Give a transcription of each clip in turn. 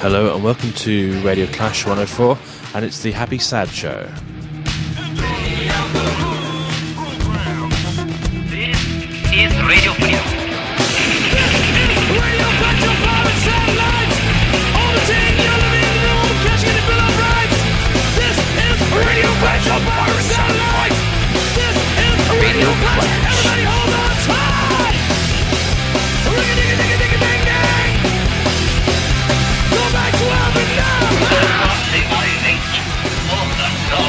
Hello and welcome to Radio Clash 104, and it's the Happy Sad Show. This is Radio Freedom. Radio Clash on pirate satellites. All the team yelling in the room, cashing the bill of rights. This is Radio Clash on pirate satellites. This is Radio Clash. Everybody hold on tight. Ring-a-ding-a-ding-a-ding-a-ding-ding. Go back to heaven now. All the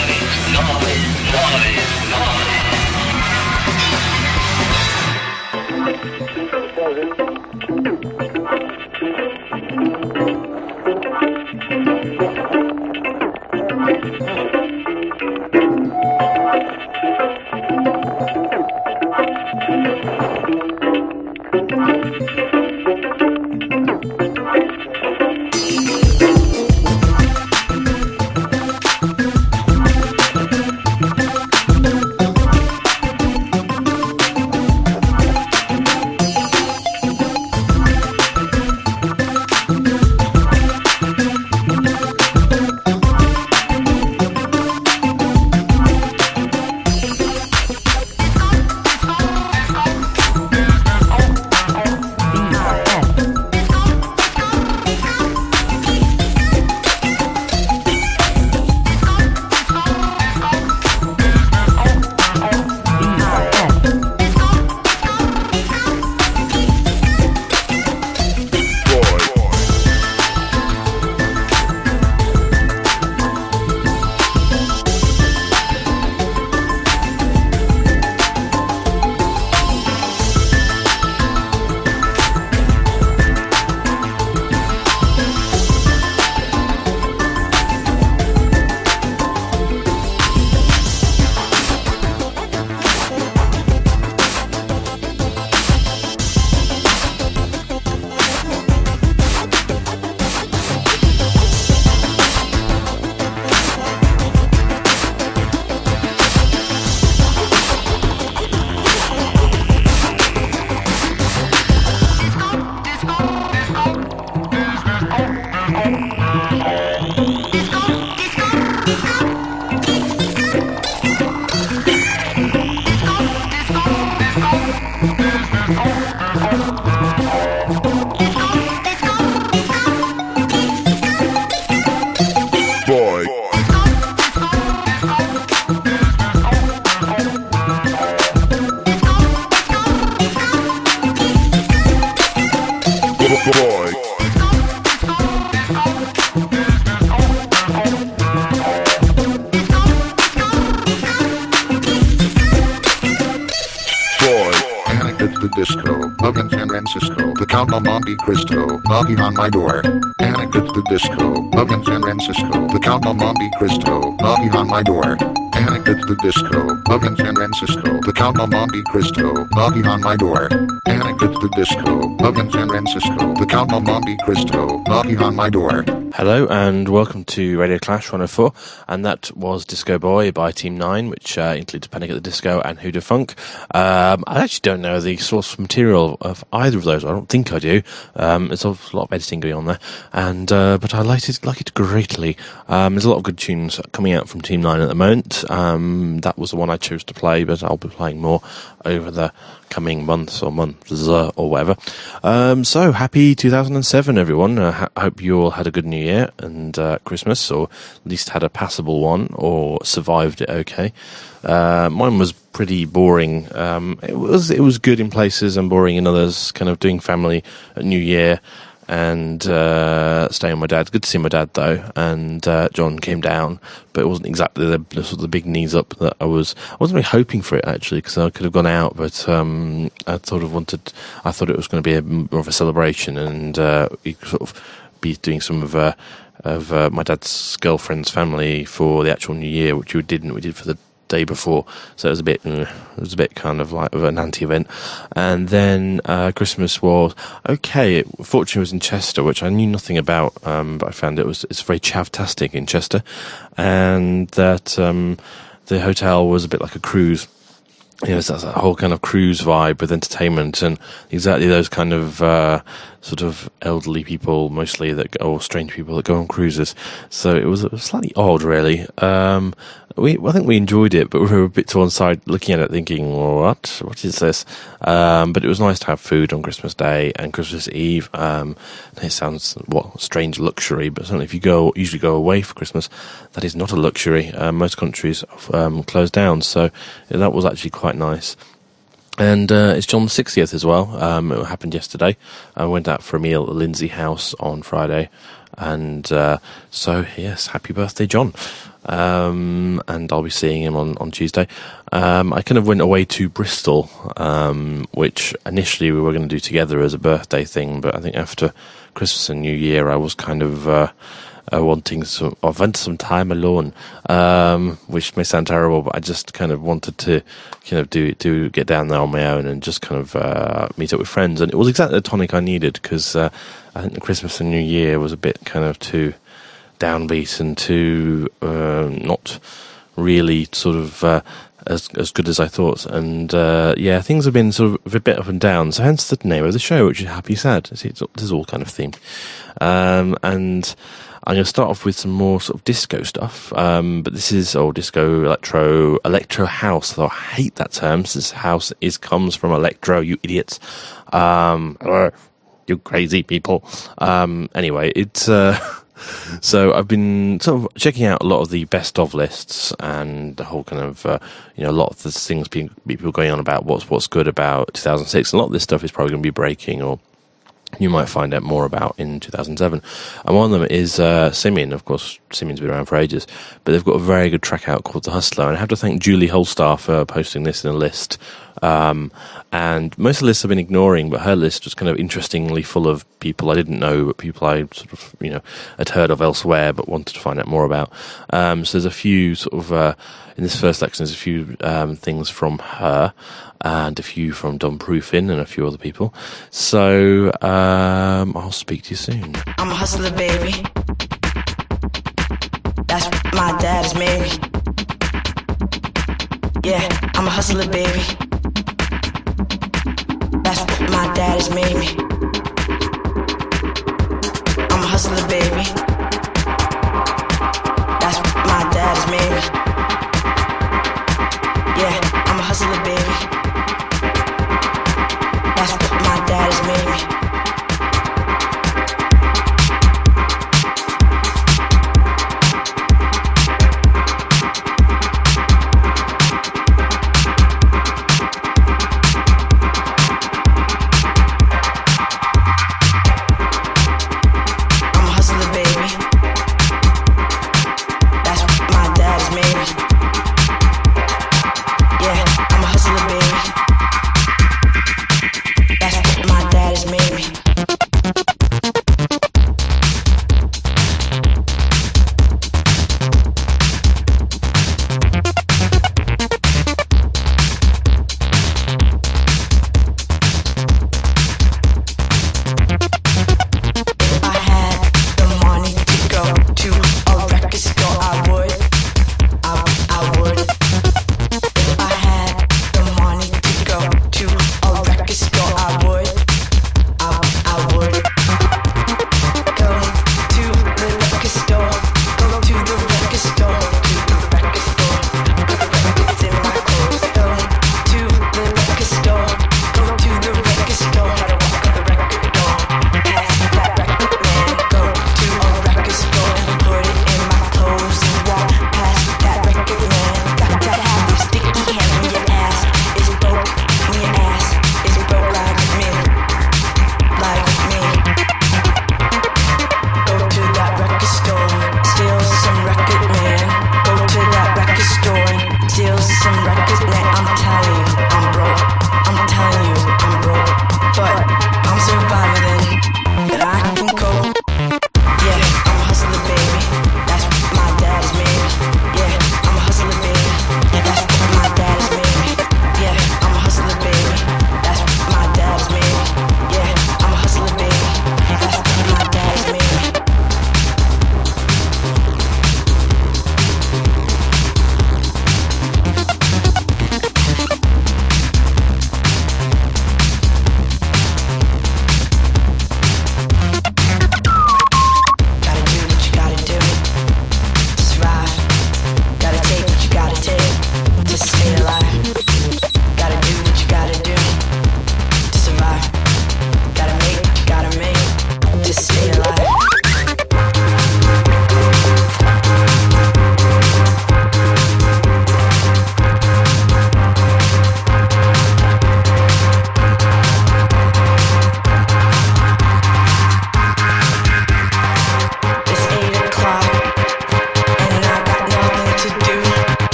Monte Cristo, knocking on my door. Panic at the disco, bug in San Francisco. The Count of Monte Cristo, knocking on my door. Panic at the disco, bug in San Francisco. The Count of Monte Cristo, knocking on my door. Panic at the disco, bug in San Francisco. The Count of Monte Cristo, knocking on my door. Hello and welcome to Radio Clash 104, and that was Disco Boy by Team 9, which includes Panic at the Disco and Who Da Funk. I actually don't know the source material of either of those. I don't think I do. There's a lot of editing going on there, and but I like it greatly. There's a lot of good tunes coming out from Team 9 at the moment. That was the one I chose to play, but I'll be playing more over the coming months or whatever. So happy 2007, everyone. I hope you all had a good New Year and Christmas, or at least had a passable one, or survived it okay. Mine was pretty boring. It was good in places and boring in others, kind of doing family at New Year and staying with my dad. Good to see my dad though, and John came down, but it wasn't exactly the sort of the big knees up that I wasn't really hoping for it actually, because I could have gone out, but I thought it was going to be more of a celebration, and we could sort of be doing some of my dad's girlfriend's family for the actual New Year, which we didn't. We did for the day before, so it was a bit kind of like of an anti-event. And then Christmas was okay. Fortunately, it was in Chester, which I knew nothing about, but I found it's very chavtastic in Chester, and that the hotel was a bit like a cruise. it's that whole kind of cruise vibe with entertainment and exactly those kind of sort of elderly people, mostly or strange people that go on cruises. So it was slightly odd, really. I think we enjoyed it, but we were a bit to one side looking at it thinking, what is this? But it was nice to have food on Christmas Day and Christmas Eve. It sounds, strange luxury, but certainly if you usually go away for Christmas, that is not a luxury. Most countries close down, so that was actually quite nice. And it's John's 60th as well. It happened yesterday. I went out for a meal at the Lindsay House on Friday. And so, yes, happy birthday, John. And I'll be seeing him on Tuesday. I kind of went away to Bristol, which initially we were going to do together as a birthday thing. But I think after Christmas and New Year, I was kind of wanting some time alone, which may sound terrible, but I just kind of wanted to kind of get down there on my own and just kind of meet up with friends. And it was exactly the tonic I needed, because I think the Christmas and New Year was a bit kind of too downbeat and too not really sort of as good as I thought. And things have been sort of a bit up and down, so hence the name of the show, which is Happy Sad. See, this is all kind of themed. And I'm going to start off with some more sort of disco stuff, but this is disco, electro house. Though I hate that term, since house comes from electro, you idiots, you crazy people. Anyway, it's so I've been sort of checking out a lot of the best of lists and the whole kind of a lot of the things people going on about what's good about 2006. A lot of this stuff is probably going to be breaking, or you might find out more about in 2007. And one of them is Simian. Of course, Simian's been around for ages, but they've got a very good track out called The Hustler. And I have to thank Julie Holstar for posting this in a list. And most of the lists I've been ignoring, but her list was kind of interestingly full of people I didn't know, but people I sort of, had heard of elsewhere, but wanted to find out more about. So there's a few sort of, in this first section, there's a few things from her, and a few from Don Proofin and a few other people. So I'll speak to you soon. I'm a hustler, baby. That's what my dad has made me. Yeah, I'm a hustler, baby. That's what my dad has made me. I'm a hustler, baby. That's what my dad has made me. Yeah, I'm a hustler, baby. That's what my dad has made me. I'm a hustler, baby.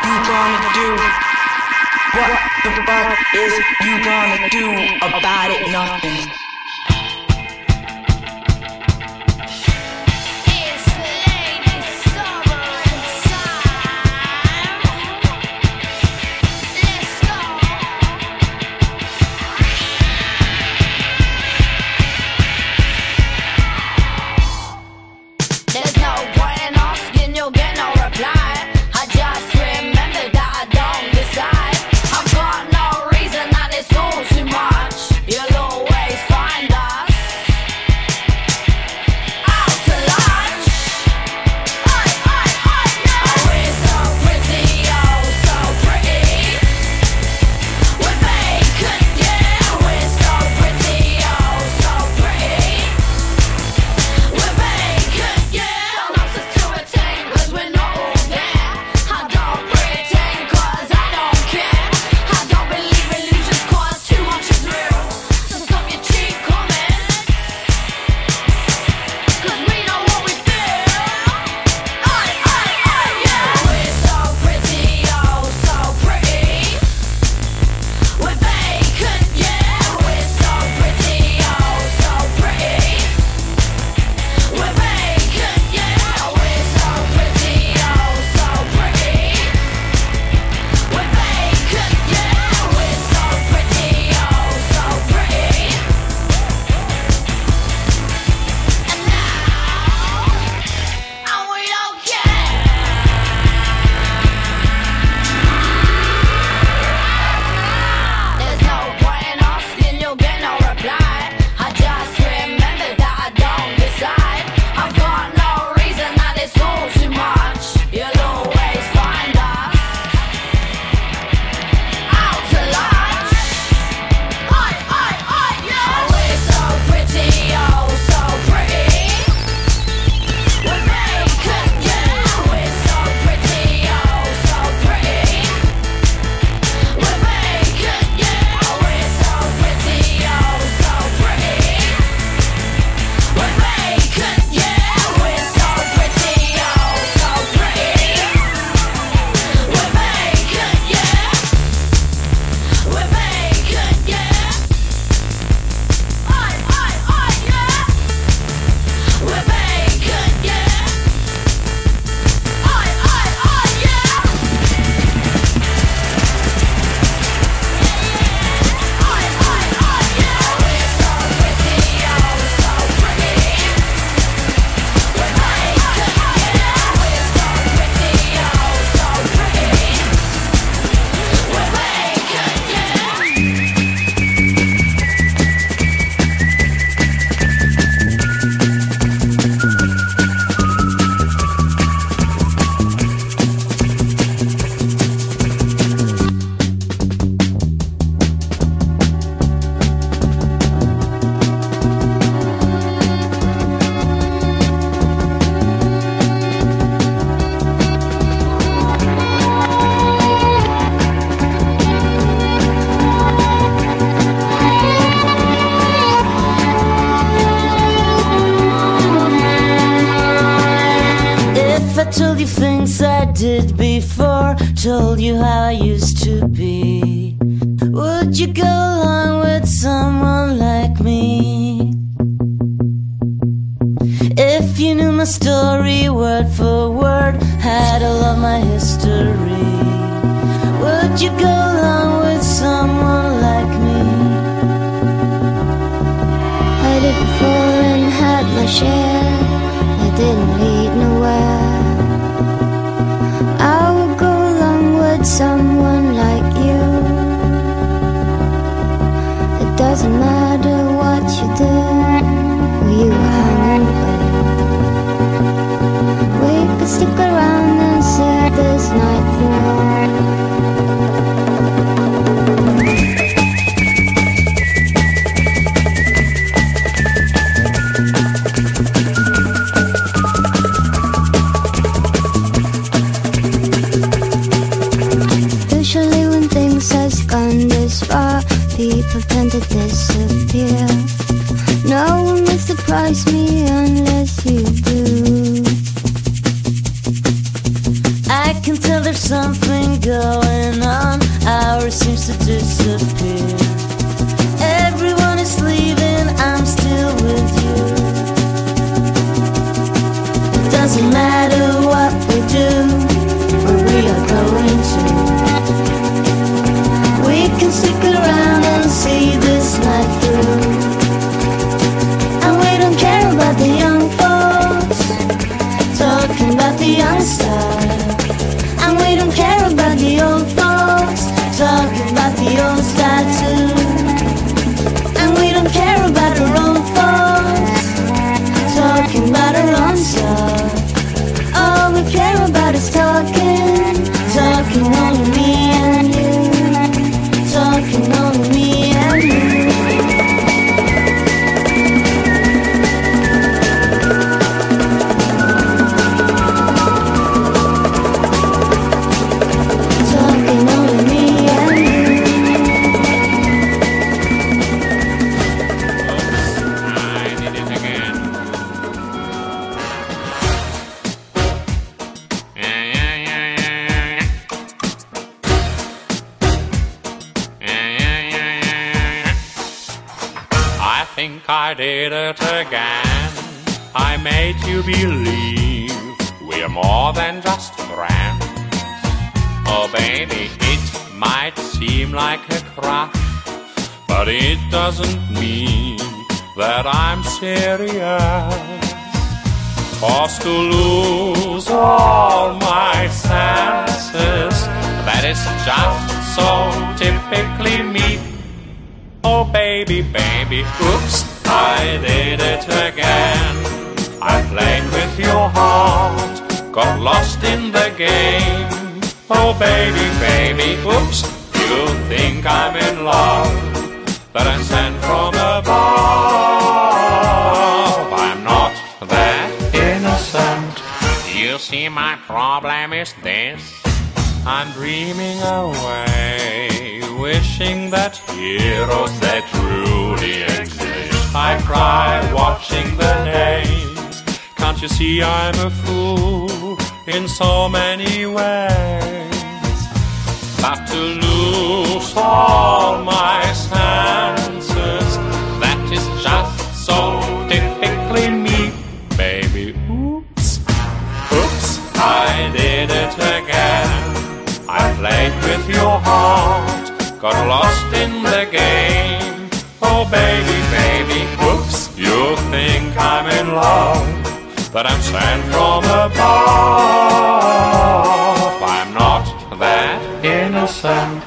you gonna do? What the fuck is you gonna do about it? Nothing. Told you things I did before, told you how I used to be. Would you go along with someone like me? If you knew my story word for word, had all of my history, would you go along with someone like me? I did before and had my share, I didn't lead nowhere. I would go along with someone like you. It doesn't matter what you did, who you hang with. We could stick around and see this night through. People tend to disappear. No one will surprise me unless you do. I can tell the there's something going on. Ours seems to disappear. Everyone is leaving, I'm still with you. It doesn't matter what we do, where we are going to. We can stick around and see this night through. And we don't care about the young folks talking about the young style. And we don't care about the old folks talking about the old style too. And we don't care about our own folks talking about our own stuff. All we care about is talking, talking only me and you, talking only me and you. Talking only me and you. I did it again. I think I did it again. I made you believe we're more than just friends. Oh baby, it might seem like a crush, but it doesn't mean that I'm serious. Forced to lose all my senses, that is just so typically me. Oh baby, baby, oops, I did it again. I played with your heart, got lost in the game. Oh baby, baby, oops, you think I'm in love, that I'm sent from above. I'm not that innocent. You see, my problem is this: I'm dreaming away, wishing that heroes they truly exist. I cry watching the names. Can't you see I'm a fool in so many ways? But to lose all my senses, that is just so typically me, baby. Oops, oops, I did it again. I played with your heart, got lost in the game. Oh baby, baby, oops, you think I'm in love, that I'm sent from above. I'm not that innocent.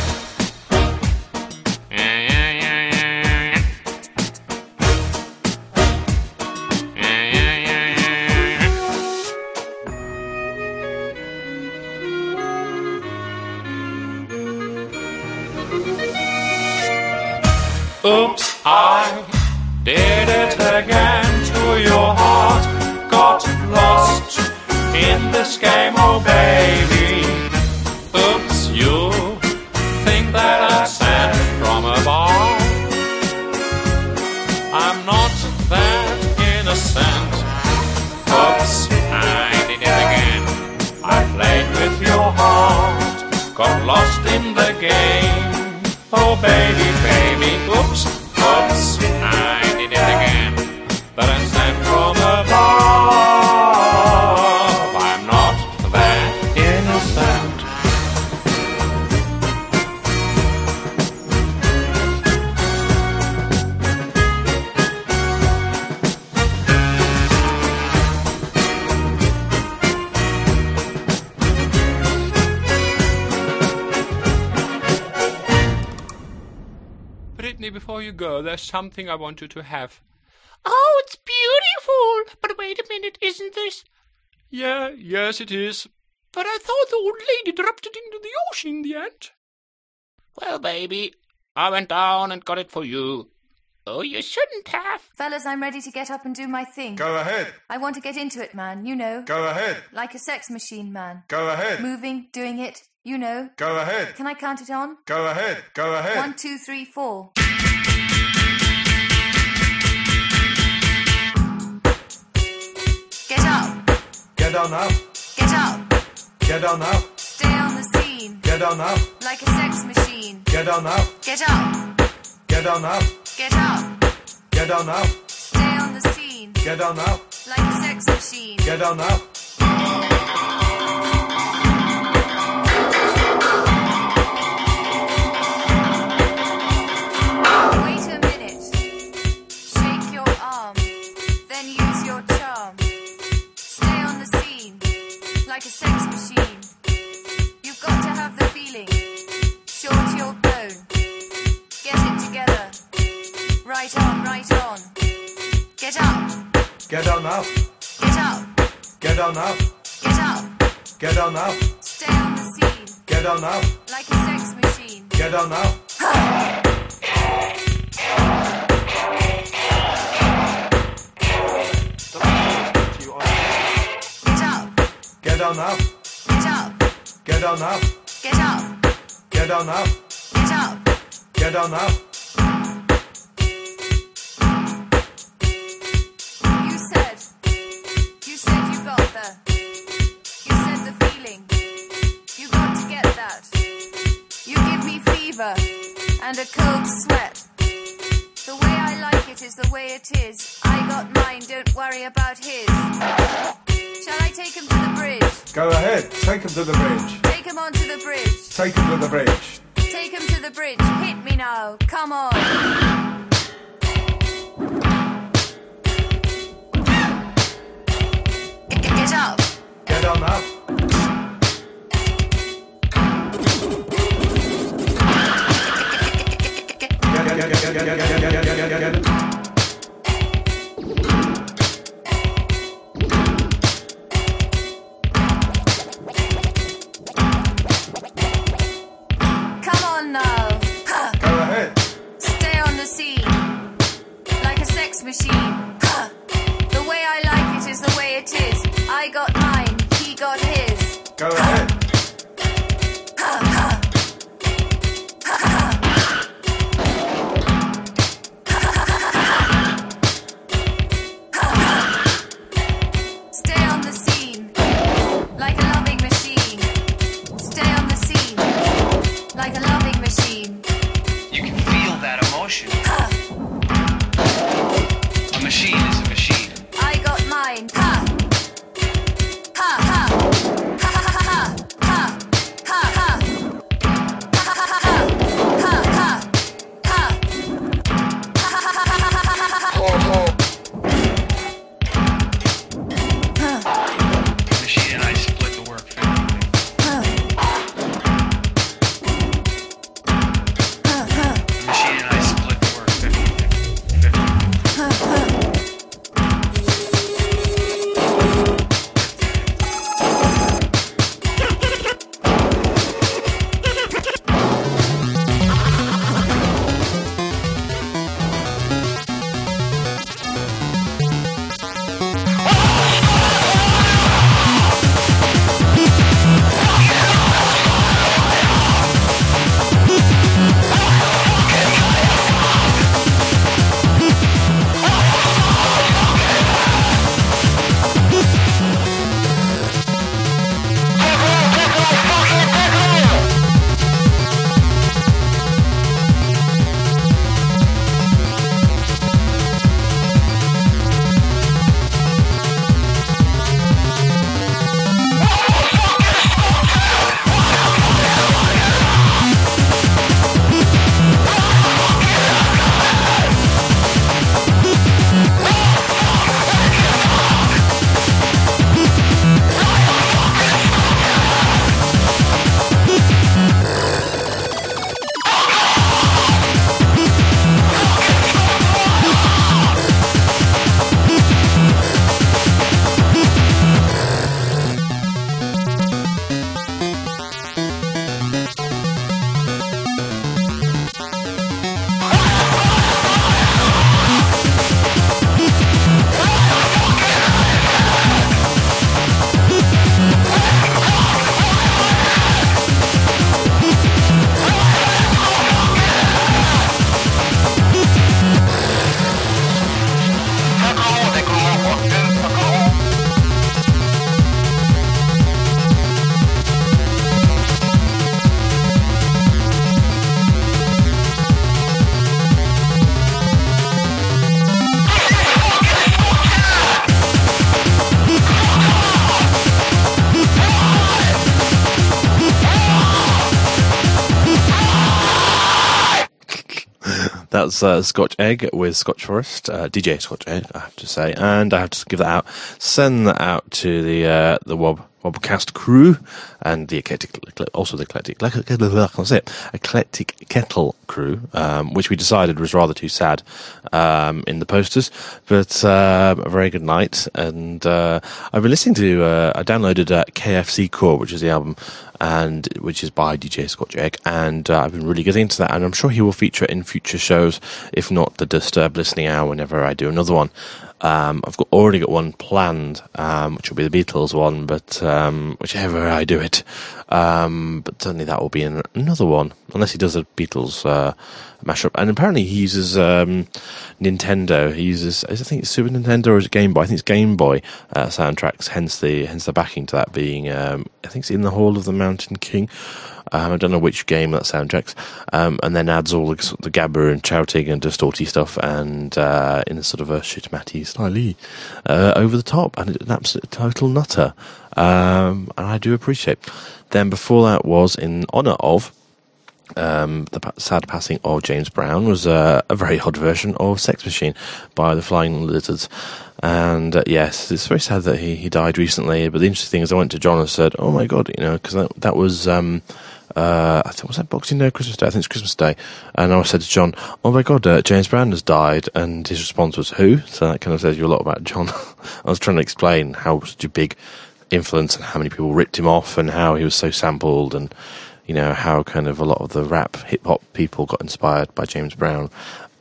Oops, I did it again to your heart. Got lost in this game, oh baby. Oops, you think that I'm sent from above. I'm not that innocent. Oops, I did it again. I played with your heart, got lost in the game. Oh baby, baby, oops, oops, I did it again. That I'm sent from above. I'm not that innocent. Brittany, before you go, there's something I want you to have. Oh, it's beautiful! But wait a minute, isn't this? Yes, it is. But I thought the old lady dropped it into the ocean in the end. Well, baby, I went down and got it for you. Oh, you shouldn't have. Fellas, I'm ready to get up and do my thing. Go ahead. I want to get into it, man, you know. Go ahead. Like a sex machine, man. Go ahead. Moving, doing it, you know. Go ahead. Can I count it on? Go ahead. Go ahead. 1, 2, 3, 4. Get up. Get on up. Get up. Get on up. scene. Get on up. Like a sex machine. Get on up. Get up. Get on up. Get up. Get on up. Stay on the scene. Get on up. Like a sex machine. Get on up. Wait a minute. Shake your arm. Then use your charm. Stay on the scene. Like a sex machine. You've got to have the feeling. Short your bone. Get it together. Right on, right on. Get up. Get on up. Get up. Get on up. Get up. Get on up. Stay on the scene. Get on up. Like a sex machine. Get on up. Get up. Get on up. Get up. Get on up. Get up. Get on up. Get up. Get on up. You said you got you said the feeling. You got to get that. You give me fever and a cold sweat. The way I like it is the way it is. I got mine, don't worry about his. Shall I take him to the bridge? Go ahead. Take him to the bridge. Take him onto the bridge. Take him to the bridge. Take him to the bridge. Hit me now. Come on. Get up. Get on up. Get. Come on now. Go ahead. Stay on the scene. Like a sex machine. The way I like it is the way it is. I got mine, he got his. Go ahead. Stay on the scene. Like a loving machine. Stay on the scene. Like a loving machine. You can feel that emotion. A machine That's Scotch Egg with Scotch Forest, DJ Scotch Egg, I have to say, and I have to give that out, send that out to the Wobcast crew and the Eclectic Kettle crew, which we decided was rather too sad in the posters, but a very good night. And I've been listening to, I downloaded KFC Core, which is the album, and which is by DJ Scotch Egg, and I've been really getting into that, and I'm sure he will feature in future shows, if not the Disturbed Listening Hour, whenever I do another one. I've already got one planned, which will be the Beatles one, but whichever I do it, but certainly that will be another one, unless he does a Beatles mashup. And apparently he uses Nintendo. He uses, I think it's Super Nintendo or is it Game Boy? I think it's Game Boy soundtracks. Hence the backing to that being, I think it's In the Hall of the Mountain King. I don't know which game that soundtracks, and then adds all the gabber and shouting and distorty stuff, and in a sort of a shitmatty style, over the top, and an absolute total nutter, and I do appreciate. Then before that was in honour of the sad passing of James Brown, was a very odd version of Sex Machine by the Flying Lizards. And yes, it's very sad that he died recently, but the interesting thing is I went to John and said, oh my god, because that was I think, was that Boxing Day or Christmas Day? I think it's Christmas Day. And I said to John, oh my god, James Brown has died, and his response was, who? So that kind of says you a lot about John. I was trying to explain how such a big influence and how many people ripped him off and how he was so sampled, and how kind of a lot of the rap hip-hop people got inspired by James Brown.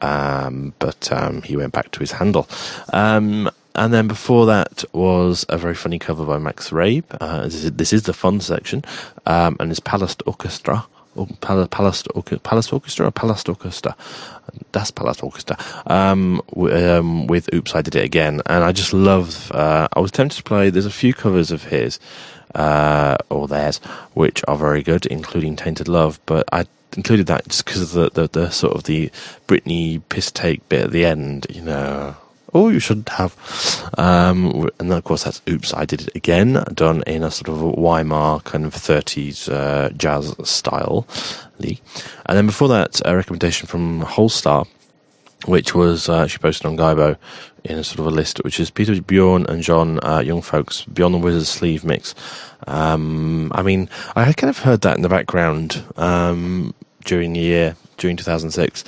But he went back to his handle. And then before that was a very funny cover by Max Rabe. This is the fun section, and it's Palast Orchestra. Palast Orchestra. That's Palast Orchestra. With Oops, I Did It Again. And I just love, I was tempted to play, there's a few covers of his, or theirs, which are very good, including Tainted Love, but I included that just because of the sort of the Britney piss take bit at the end, Oh, you shouldn't have. And then, of course, that's Oops, I Did It Again, done in a sort of Weimar kind of 30s jazz style. And then before that, a recommendation from Holstar, which was she posted on Gaibo in a sort of a list, which is Peter Bjorn and John Young Folks, Beyond the Wizard's Sleeve mix. I mean, I had kind of heard that in the background during 2006.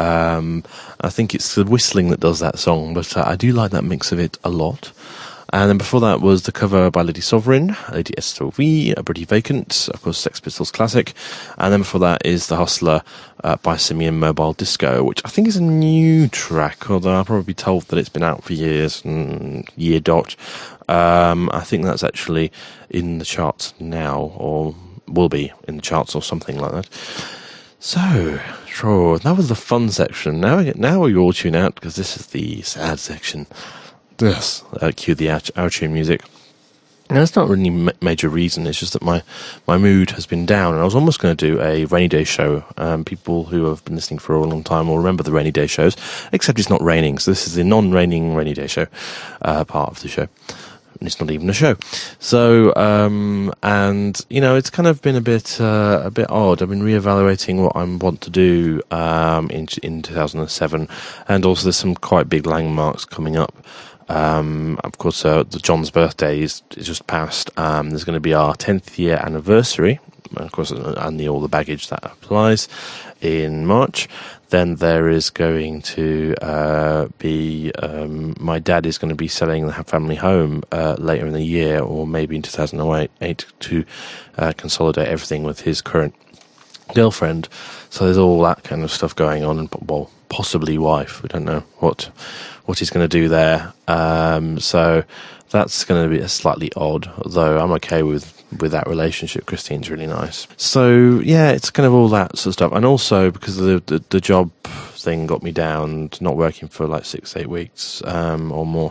I think it's the whistling that does that song, but I do like that mix of it a lot. And then before that was the cover by Lady Sovereign, Lady S.O.V., A Pretty Vacant, of course, Sex Pistols classic. And then before that is The Hustler by Simeon Mobile Disco, which I think is a new track, although I'll probably be told that it's been out for years, year dot. I think that's actually in the charts now, or will be in the charts or something like that. So, sure, that was the fun section. Now we all tune out, because this is the sad section. Yes, cue the outro music. Now, it's not really major reason, it's just that my mood has been down, and I was almost going to do a rainy day show. People who have been listening for a long time will remember the rainy day shows, except it's not raining, so this is the non-raining rainy day show, part of the show. And it's not even a show. So, and, it's kind of been a bit odd. I've been reevaluating what I want to do, in 2007, and also there's some quite big landmarks coming up. Of course, the John's birthday is just passed. There's going to be our 10th year anniversary, of course, and all the baggage that applies in March. Then there is going to be my dad is going to be selling the family home later in the year, or maybe in 2008 to consolidate everything with his current girlfriend. So there's all that kind of stuff going on, and possibly wife. We don't know what he's going to do there. So that's going to be slightly odd, although I'm okay with that relationship. Christine's really nice. So yeah, it's kind of all that sort of stuff. And also because the job thing got me down to not working for like 6-8 weeks or more,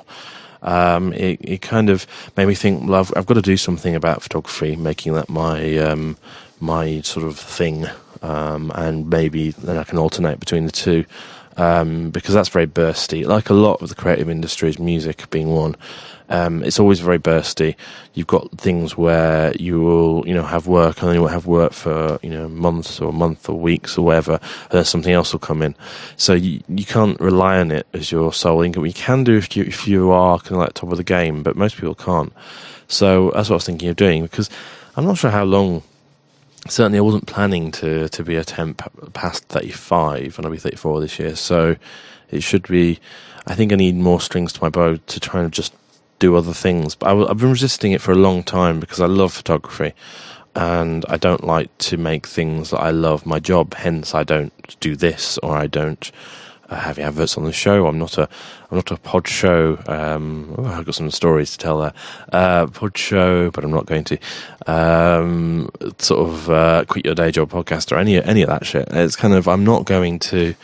it kind of made me think, well, I've got to do something about photography, making that my sort of thing and maybe then I can alternate between the two, because that's very bursty. Like a lot of the creative industries, music being one, it's always very bursty. You've got things where you will, have work, and then you'll have work for, months or weeks or whatever, and then something else will come in. So you can't rely on it as your sole income. You can do if you are kind of like top of the game, but most people can't. So that's what I was thinking of doing, because I'm not sure how long. Certainly I wasn't planning to be a temp past 35, and I'll be 34 this year, so it should be, I think I need more strings to my bow to try and just do other things. But I've been resisting it for a long time because I love photography, and I don't like to make things that I love my job, hence I don't do this, or I don't have adverts on the show. I'm not a pod show. I've got some stories to tell there. Pod show, but I'm not going to quit your day job podcast or any of that shit. It's kind of, I'm not going to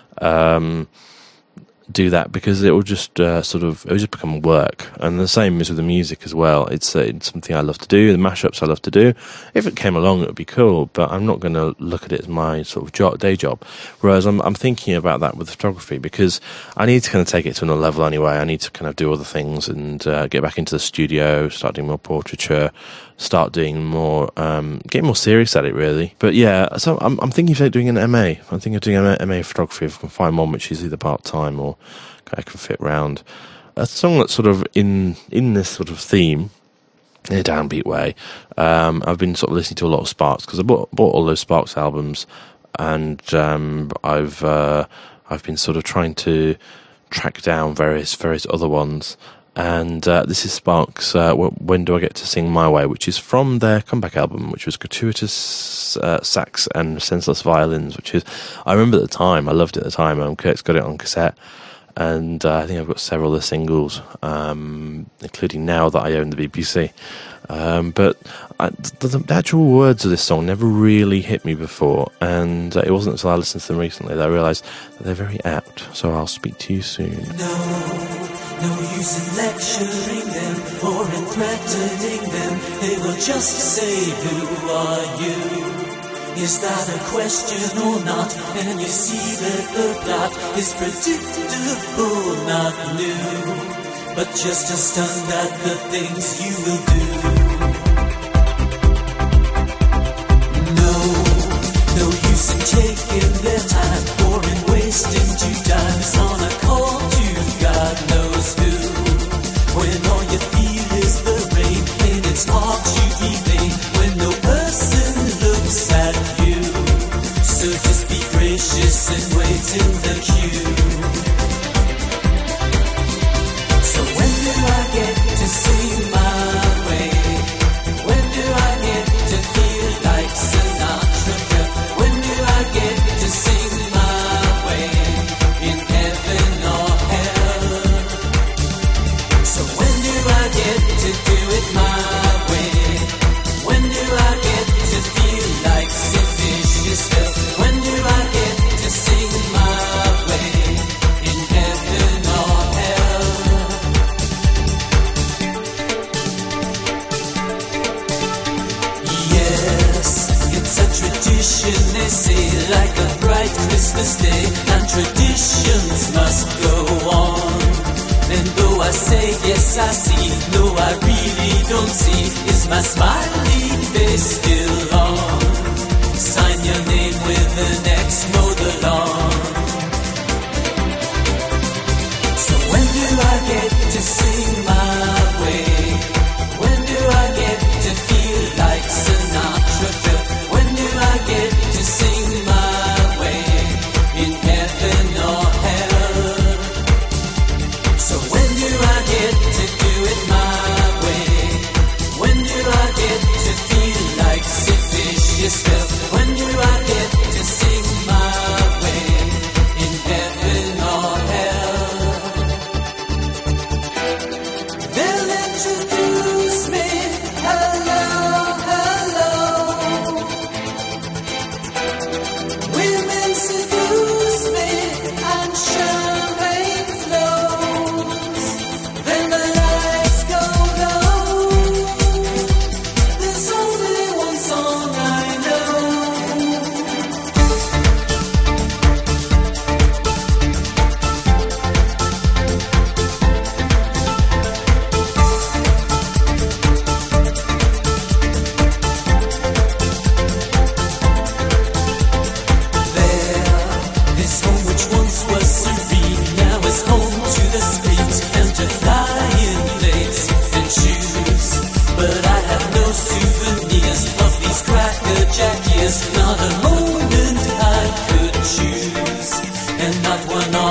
do that because it will just it will just become work. And the same is with the music as well. It's something I love to do. The mashups I love to do. If it came along, it would be cool, but I'm not going to look at it as my sort of day job. Whereas I'm thinking about that with photography, because I need to kind of take it to another level anyway. I need to kind of do other things and get back into the studio, start doing more portraiture, start doing more, getting more serious at it, really. But yeah, so I'm thinking of doing an MA. I'm thinking of doing an MA photography if I can find one which is either part-time or I can fit round. A song that's sort of in this sort of theme, in a downbeat way. I've been sort of listening to a lot of Sparks, because I bought all those Sparks albums, and I've been sort of trying to track down various other ones. And this is Sparks, When Do I Get to Sing My Way, which is from their comeback album, which was Gratuitous Sax and Senseless Violins, which is, I remember at the time, I loved it at the time. Kurt's got it on cassette, and I think I've got several of the singles, including Now That I Own the BBC. But the actual words of this song never really hit me before, and it wasn't until I listened to them recently that I realised that they're very apt. So I'll speak to you soon. No use in lecturing them or in threatening them. They will just say, who are you? Is that a question or not? And you see that the plot is predictable, not new, but just as stunned at the things you will do. No use in taking their time or in wasting 2 times on a call to God knows who, when all you feel is the rain and it's hard to be vain when no person looks at you. So just be gracious and wait in the queue. So when do I get to sing my way? When do I get to feel like Sinatra? When do I get to sing my way in heaven or hell? So when do I get to do it my way? When do I get to feel like Sid Vicious felt? When do I get to sing my way in heaven or hell? Yes, it's a tradition, they say, like a bright Christmas day, and traditions must go on. And though I say yes I see, no I really don't see, is my smiley face still on? Sign your name with an X, mow the lawn. So when do I get to sing my way? When do I get to feel like Sinatra felt? When do I get to sing my way in heaven or hell? So when do I get to do it my way? When do I get to feel like Sid Vicious felt? When do I get to sing my way in heaven or hell? They'll introduce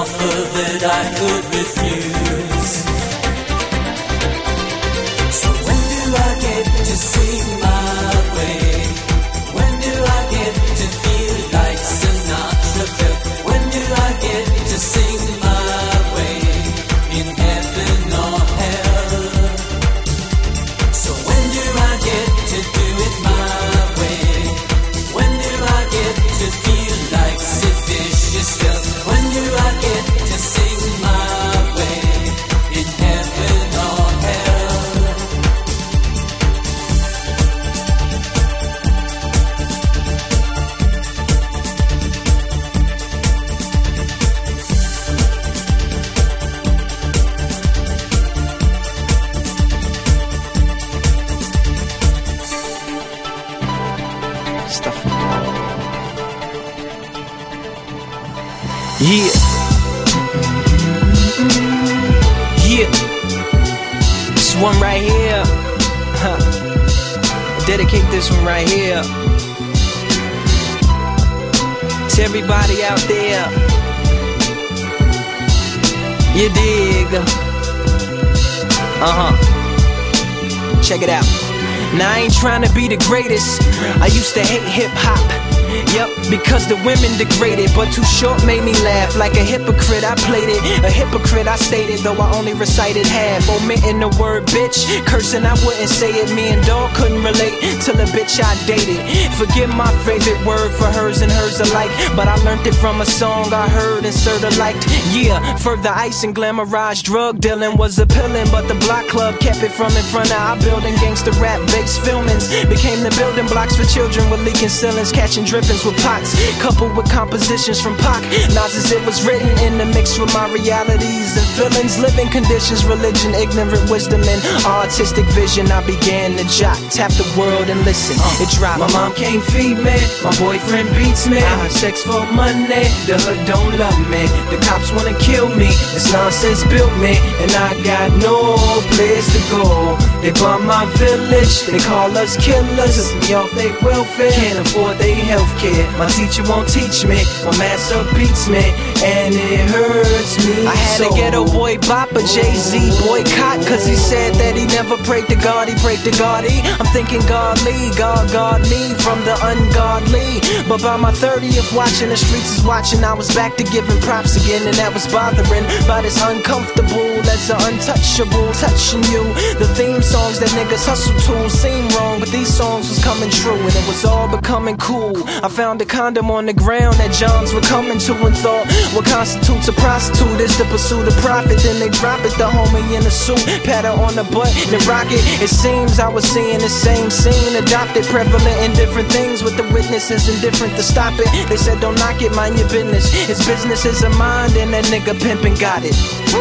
offer that I could refuse. So when do I get to sing my way? When do I get to feel like Sinatra felt? When do I get to sing my way in heaven or hell? So when do I get to do it my way? When do I get to feel like Sid Vicious felt? When do I get to sing my way in heaven or hell? Stuff. Yeah. Yeah. This one right here. Dedicate this one right here to everybody out there. You dig? Check it out. Now I ain't trying to be the greatest. I used to hate hip-hop. Yep, because the women degraded, but Too Short made me laugh. Like a hypocrite, I played it. A hypocrite, I stated, though I only recited half. Omitting the word bitch, cursing, I wouldn't say it. Me and Dog couldn't relate till a bitch I dated. Forget my favorite word for hers and hers alike, but I learned it from a song I heard and sorta liked. Yeah, further ice and glamorized drug dealing was appealing, but the block club kept it from in front of our building. Gangsta rap based filmings became the building blocks for children with leaking ceilings, catching drippings with pots, coupled with compositions from Pac. Nas as it was written in the mix with my realities and feelings, living conditions, religion, ignorant wisdom, and artistic vision. I began to jot, tap the world and listen. It dropped. My mom can't feed me, my boyfriend beats me. I have sex for money, the hood don't love me. The cops wanna kill me, this nonsense built me, and I got no place to go. They bomb my village, they call us killers. Took me off their welfare, can't afford their healthcare. My teacher won't teach me, my master beats me, and it hurts me. I had a ghetto boy bop, a Jay-Z boycott, cause he said that he never prayed to God, he prayed to Gotti. I'm thinking godly, God me from the ungodly. But by my 30th, watching the streets is watching, I was back to giving props again, and that was bothering. But it's uncomfortable as the untouchable, touching you. The theme songs that niggas hustle to seem wrong, but these songs was coming true, and it was all becoming cool. I found a condom on the ground that Johns were coming to, and thought what constitutes a prostitute is the pursuit of profit. Then they drop it, the homie in a suit, pat her on the butt, then rock it. It seems I was seeing the same scene, adopted, prevalent in different things, with the witnesses indifferent to stop it. They said don't knock it, mind your business. His business is a mind, and that nigga pimpin' got it.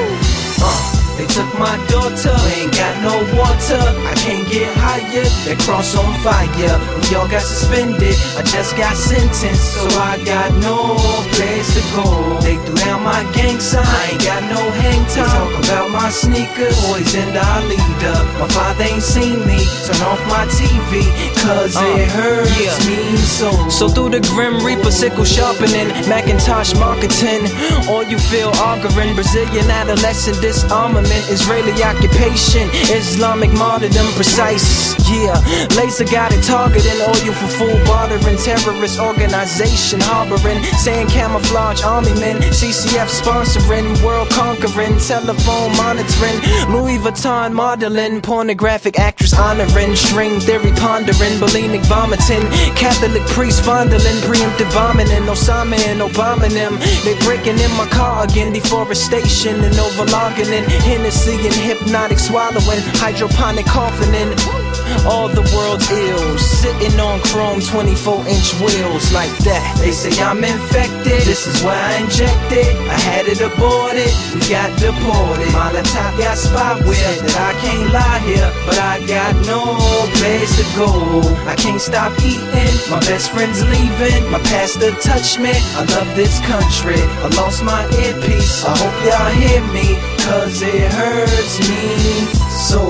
They took my daughter, we ain't got no water. I can't get higher, that cross on fire. We all got suspended, I just got sentenced, so I got no place to go. They threw down my gang sign, I ain't got no hang time. They talk about my sneakers, poisoned our leader. My father ain't seen me, turn off my TV, cause it hurts me so. So through the Grim Reaper, sickle sharpening, Macintosh marketing, all you feel arguing, Brazilian adolescent disarmament, Israeli occupation, Islamic martyrdom precise. Yeah, laser guided targeting, oil for food bartering, terrorist organization harboring, saying camouflage army men, CCF sponsoring, world conquering, telephone monitoring, Louis Vuitton modeling, pornographic actress honoring, string theory pondering, bulimic vomiting, Catholic priest fondling, preemptive bombing, and Osama and Obama them. They breaking in my car again, deforestation and overlogging in Hennessy and hypnotic swallowing, hydroponic coughing in. All the world's ills, sitting on chrome 24-inch wheels like that. They say I'm infected, this is why I injected. I had it aborted, we got deported. My laptop got spyware, said that I can't lie here, but I got no place to go. I can't stop eating, my best friend's leaving. My pastor touched me, I love this country. I lost my earpiece, I hope y'all hear me, cause it hurts me so.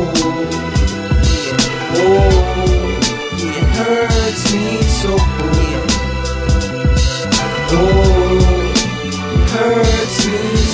Oh, it hurts me so. Oh, it hurts me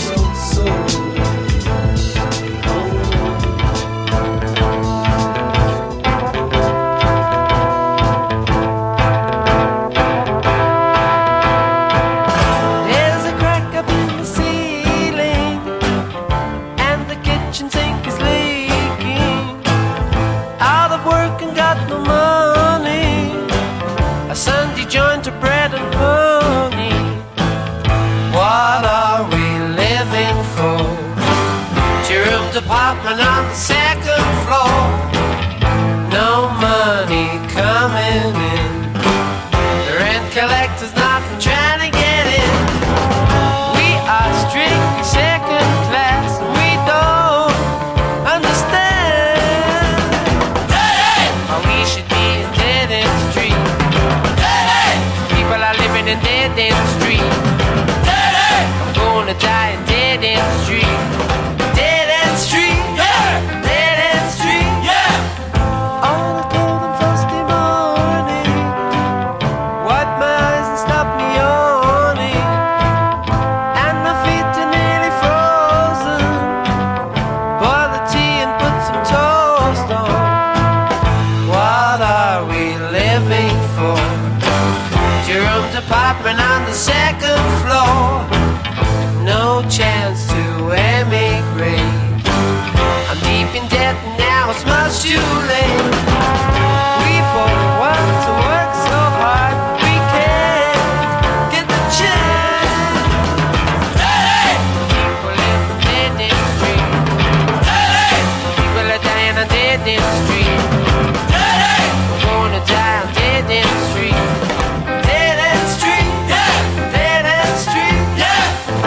street. I'm gonna die a dead end street. Dead end street, yeah. Dead end street, yeah. All I told them Thursday morning, wipe my eyes and stop me yawning, and my feet are nearly frozen. Boil the tea and put some toast on. What are we living for? Your room's apartment on the second floor. No chance to emigrate. I'm deep in debt now, it's much too late. We both want to work so hard, we can't get the chance. Hey! People live on dead end street. Hey! People are dying on dead end street. Hey! We're gonna die on dead end street. Dead end street, yeah. Dead end street, yeah.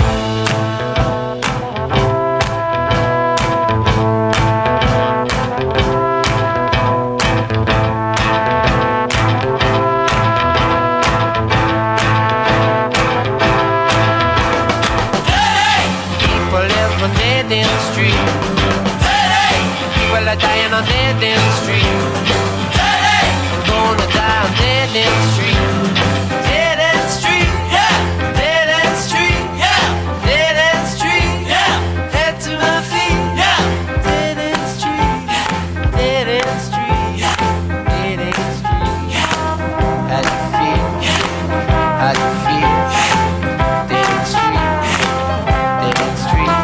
People live on dead end street. People are dying on dead end street. We're gonna die on dead end street. Dead end street, yeah. Dead end street, yeah. Dead end street, yeah. Head to my feet, yeah. Dead end street, yeah. Dead end street, yeah. Dead end street, yeah. How do you feel? How do you feel? Dead end street, dead end street.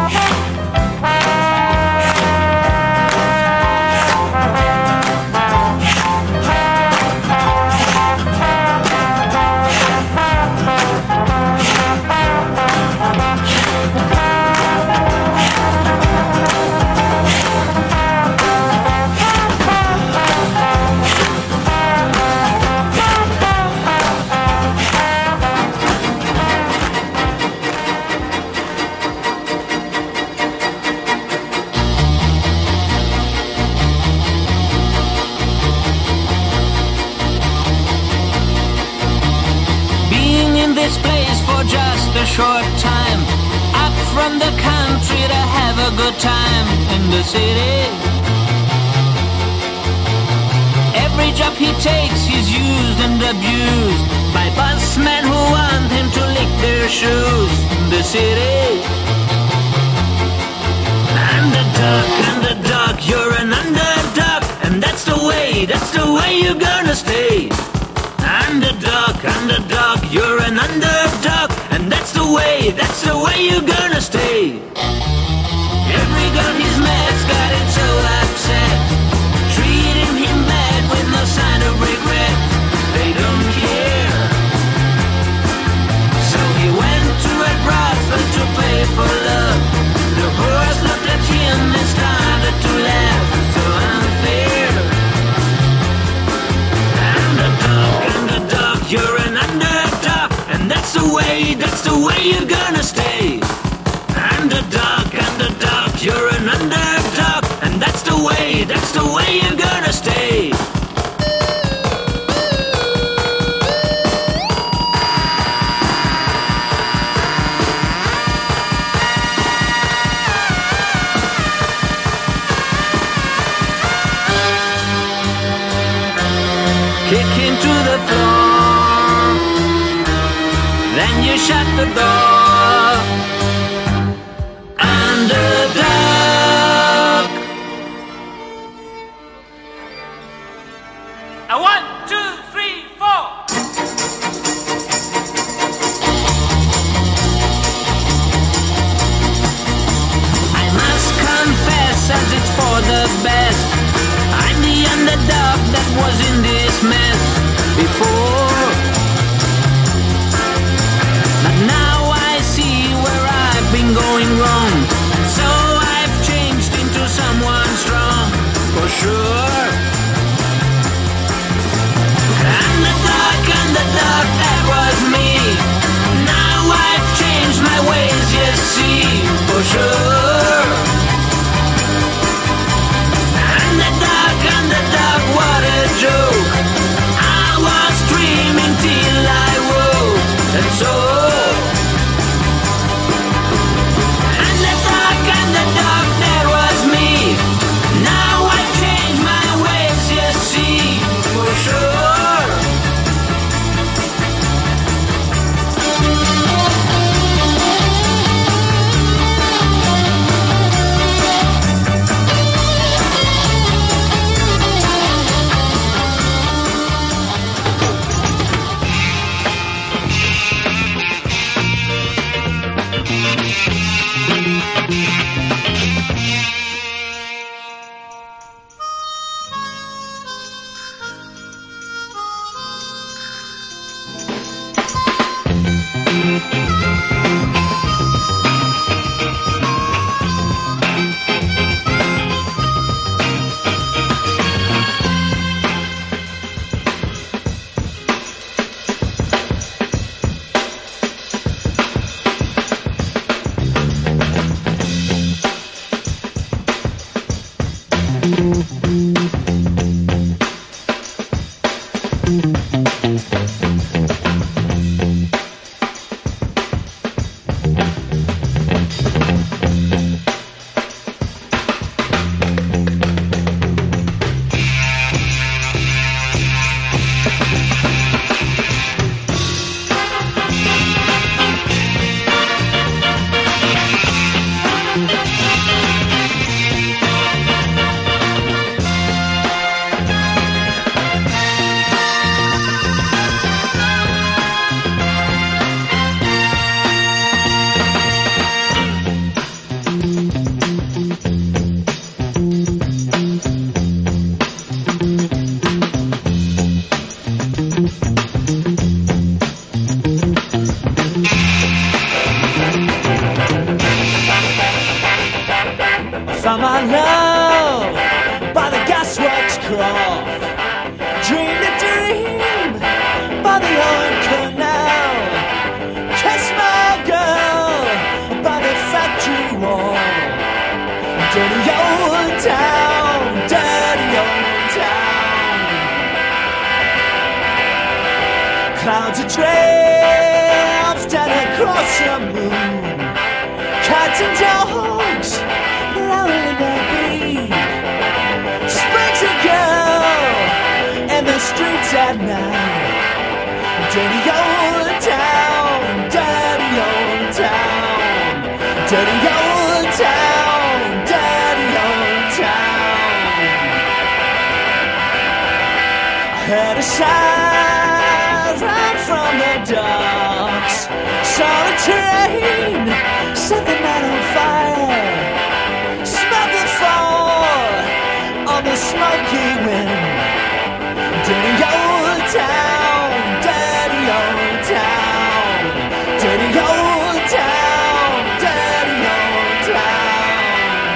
Being in this place for just a short time, up from the country to have a good time in the city. Every job he takes he's used and abused by busmen who want him to lick their shoes in the city. Underdog, you're an underdog, and that's the way you're gonna stay. Underdog, you're an underdog, and that's the way you're gonna stay. Every girl he's met's got it so upset, treating him bad with no sign of regret. They don't care. So he went to a brothel to pay for love. The whores looked at him and started to laugh. So unfair. Underdog, you're an underdog, and that's the way you're gonna stay. Underdog, you're an underdog, and that's the way you're gonna stay. Kick him to the floor, then you shut the door. Underdog. A 1, 2, 3, 4. I must confess, as it's for the best, I'm the underdog that was in this mess before. But now I see where I've been going wrong, and so I've changed into someone strong, for sure. Underdog, that was me. Now I've changed my ways, you see, for sure. Underdog, what a joke. I was dreaming till I woke, and so Found my love by the gasworks croft. Dreamed a dream by the old canal. Kissed my girl by the factory wall. Dirty old town, dirty old town. Clouds of drifting across the moon. Cats and dogs blowing their beat. Springs a girl in the streets at night. Dirty old town, dirty old town. Dirty old town, dirty old town. I heard a siren from the docks. Saw a train, set the night on fire. Smelled the fall on the smoky wind. Dirty old town, dirty old town. Dirty old town, dirty old town.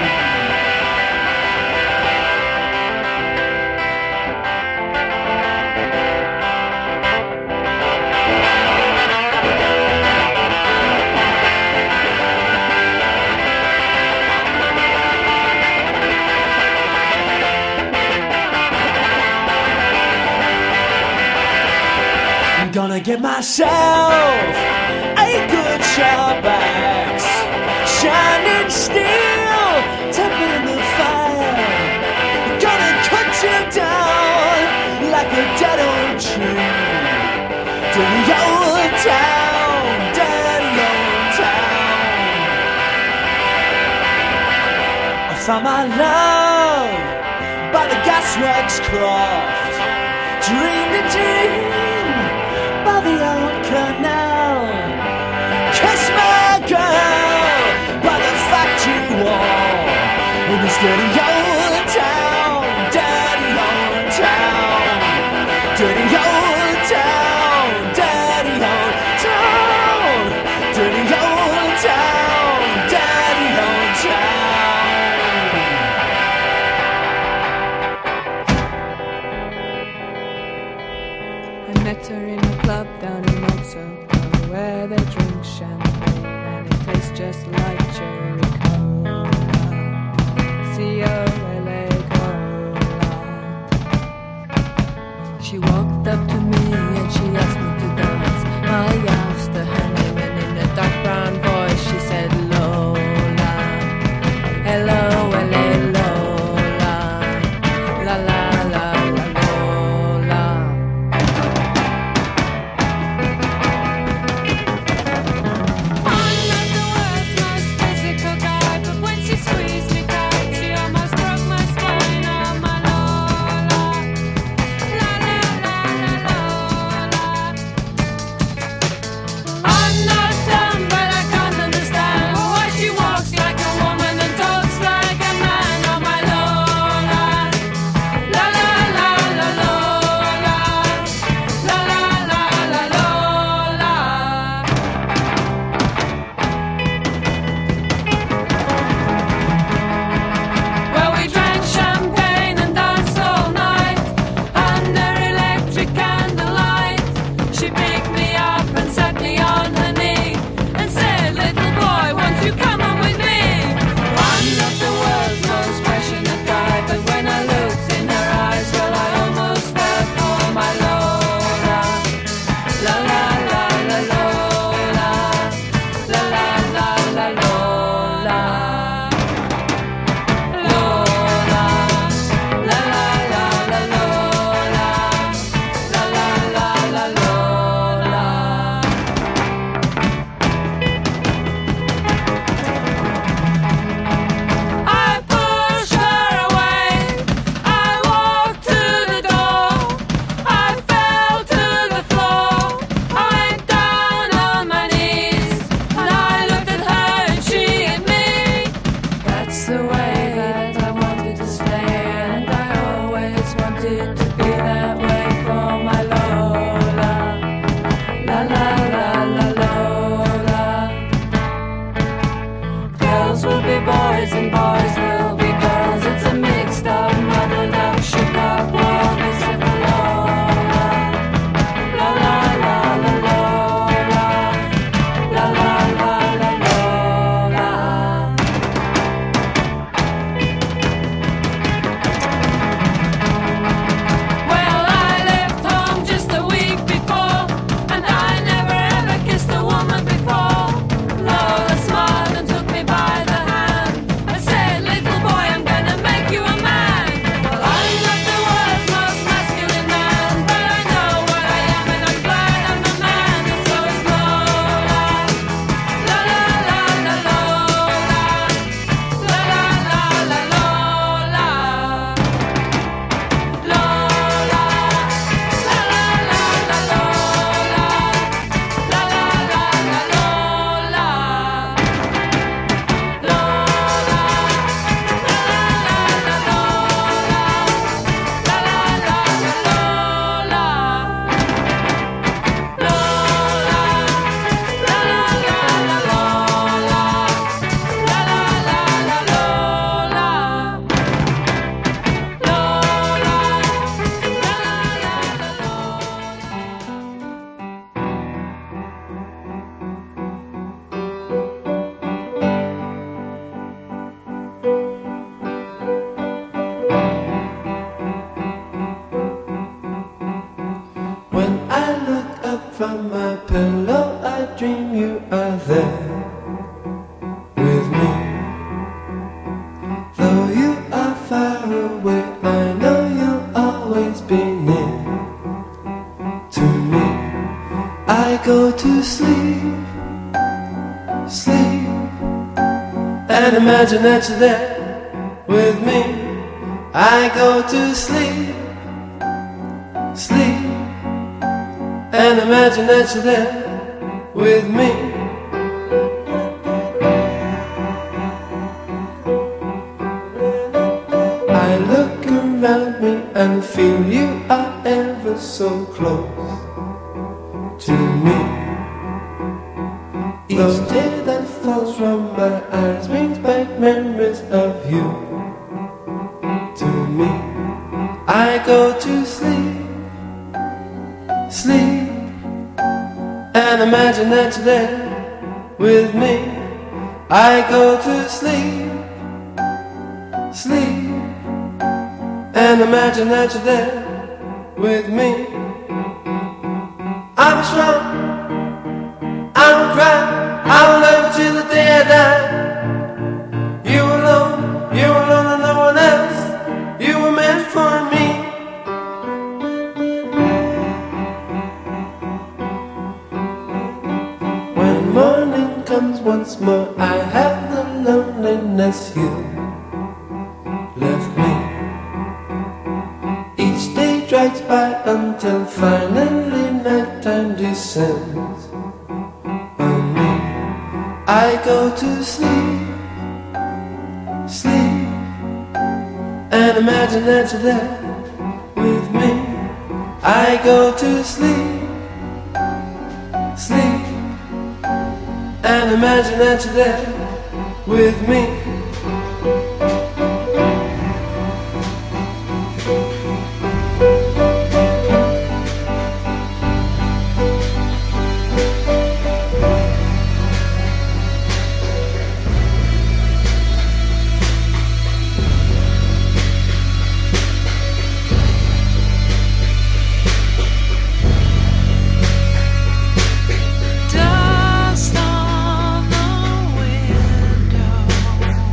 Gonna get myself a good sharp axe, shining steel, tapping the fire. Gonna cut you down like a dead old tree. Dirty old town, dirty old town. I found my love by the gasworks croft. Dreamed a dream by the old canal. Kiss my girl by the factory wall. In this dirty old town, dirty old town. Dirty old town, dirty old town. Dirty old town, dirty old town. I met her in a club down in Oxo, where they drink champagne and it tastes just like cherry cola. C-O-L-A cola. She walked up to me and she asked me to dance. I asked her her name and in a dark brown voice she said Lola. L-O-L-A Lola. La la la la Lola. One of the world's most you are there with me. Though you are far away, I know you'll always be near to me. I go to sleep, sleep, and imagine that you're there with me. I go to sleep, sleep, and imagine that you're there with me. I look around me and feel you are ever so close to me. Each tear that falls from my eyes brings back memories of you to me. I go to sleep, sleep, and imagine that you're there with me. I go to sleep, sleep, and imagine that you're there with me. I'm strong, I will cry, I will love you till the day I die. You alone and no one else. You were meant for me. When morning comes once more, I have the loneliness you left me. Each day drags by until finally nighttime descends on me. I go to sleep, sleep, and imagine that you're there with me. I go to sleep, sleep, and imagine that you're there with me. Dust on the window.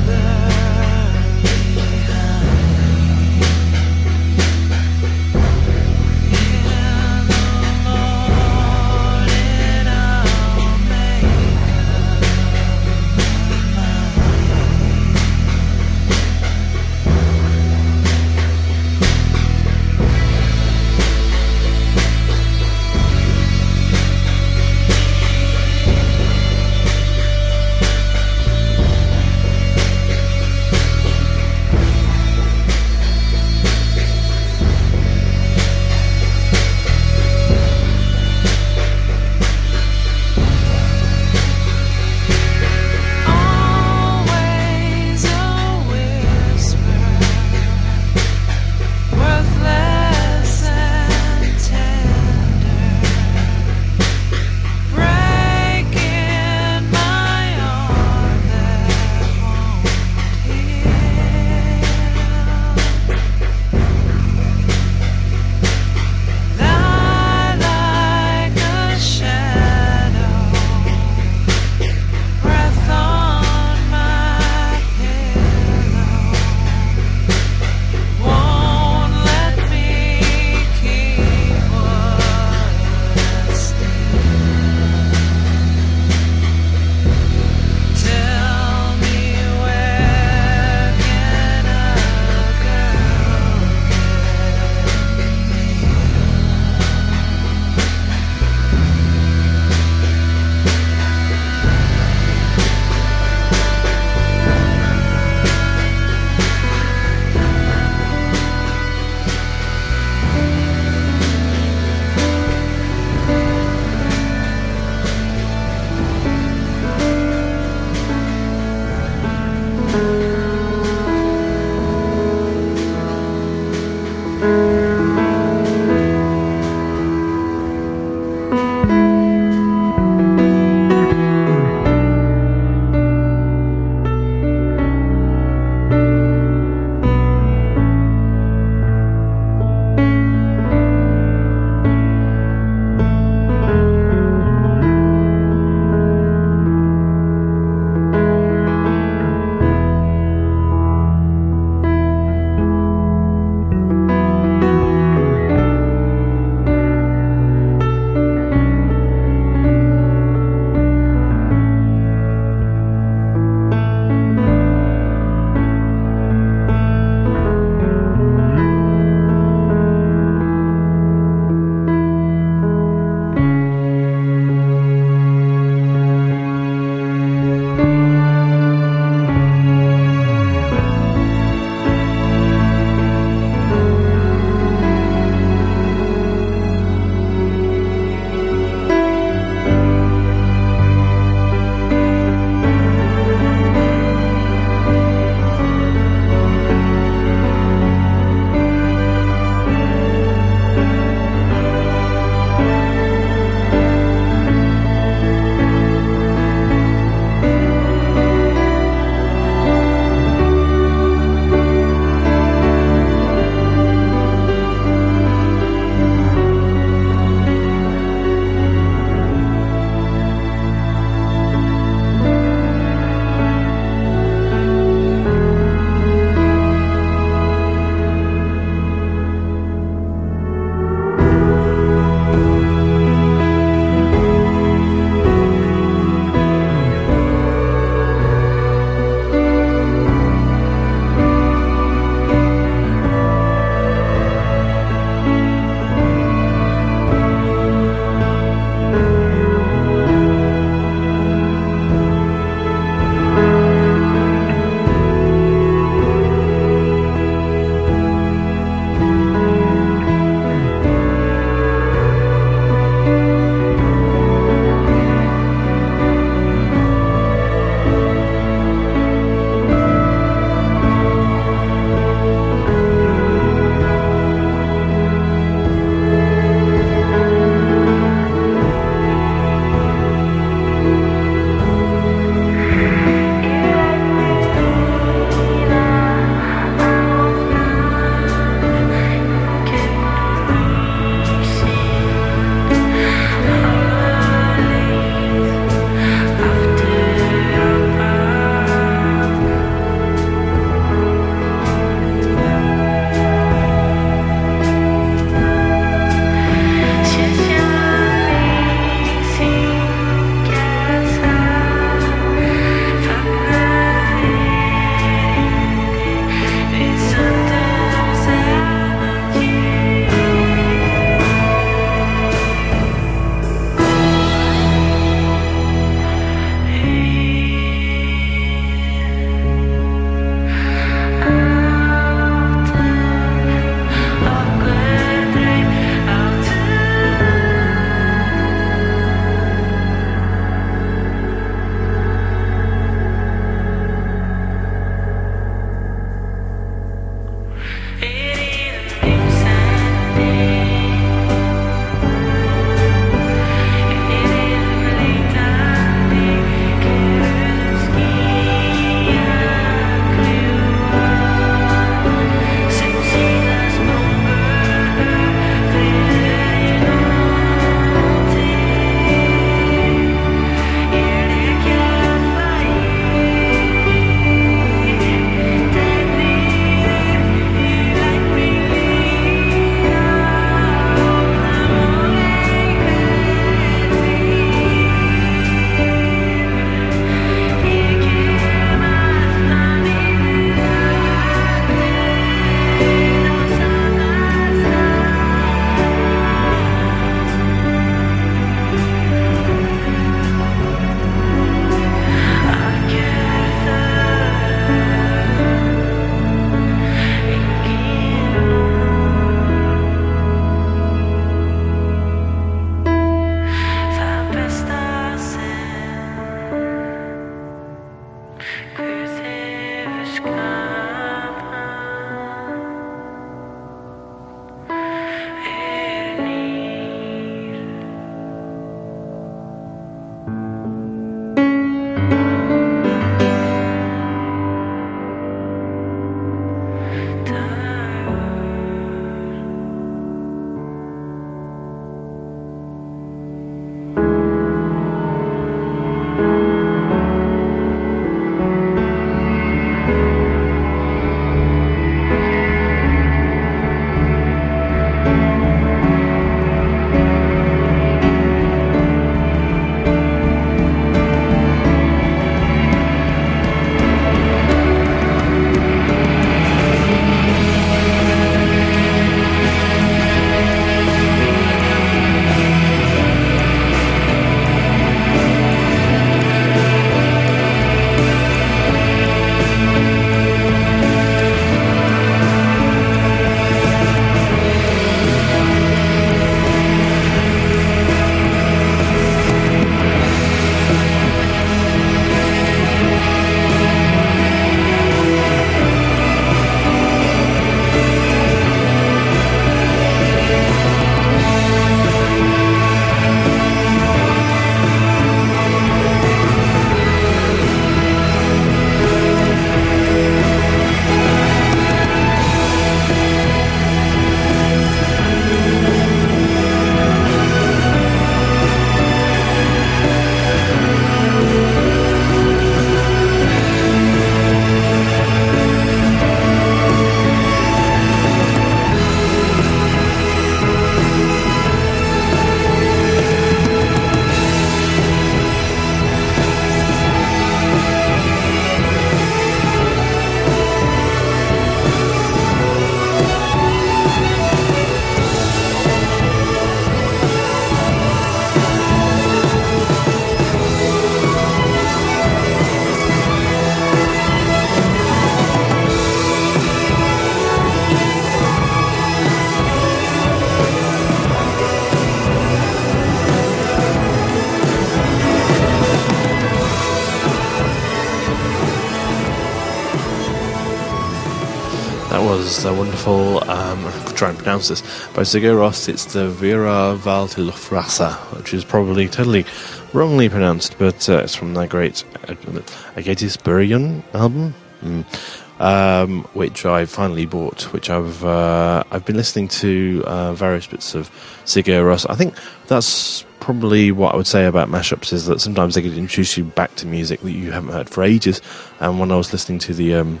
was the wonderful, I could try and pronounce this, by Sigur Rós. It's the Vera Valtilofrasa, which is probably totally wrongly pronounced, but it's from their great Agetis Burian album, which I finally bought, which I've been listening to various bits of Sigur Rós. I think that's probably what I would say about mashups, is that sometimes they can introduce you back to music that you haven't heard for ages. And when I was listening to the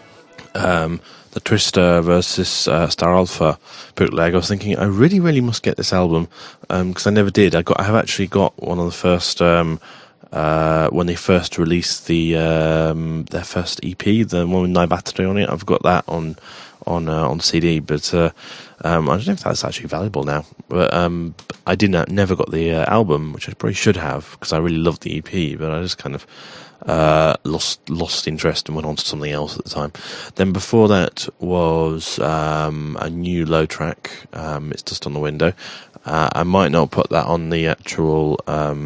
Trista versus Star Alpha bootleg, I was thinking I really must get this album, because I never did. I have actually got one of the first when they first released their first EP, the one with Naivatri on it. I've got that on CD, but I don't know if that's actually valuable now. But I never got the album, which I probably should have, because I really loved the EP, but I just kind of lost interest and went on to something else at the time. Then before that was a new low track, It's Dust on the Window. I might not put that on the actual